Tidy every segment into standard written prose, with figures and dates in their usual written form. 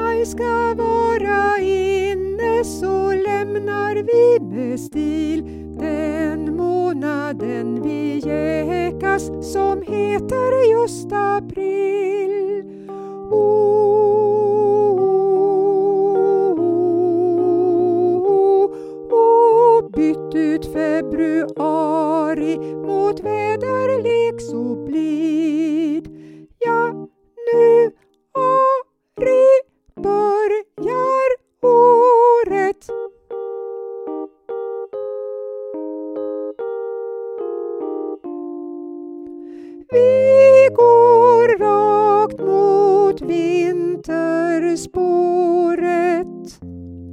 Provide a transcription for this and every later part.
maj ska vara inne, så lämnar vi med stil den månaden vi jäkas, som heter just april. Bytt ut februari mot väderlek så blid. Ja, nu ari börjar året. Vi går rakt mot vinterspåret.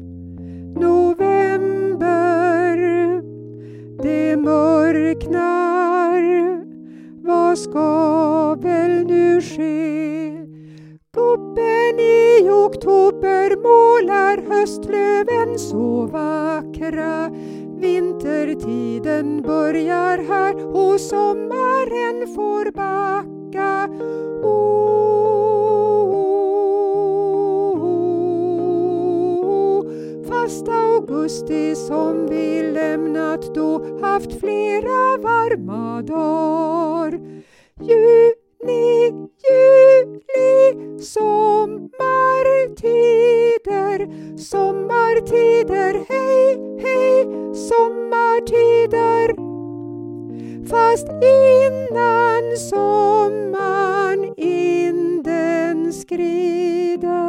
November, det mörknar. Vad ska väl nu ske? Gubben i oktober målar höstlöven så vackra. Vintertiden börjar här och sommaren får backa. Fast augusti som vi lämnat då haft flera varma dagar. Juni, juli, sommartider, sommartider, hej, hej, sommartider. Fast innan sommaren in den skrider.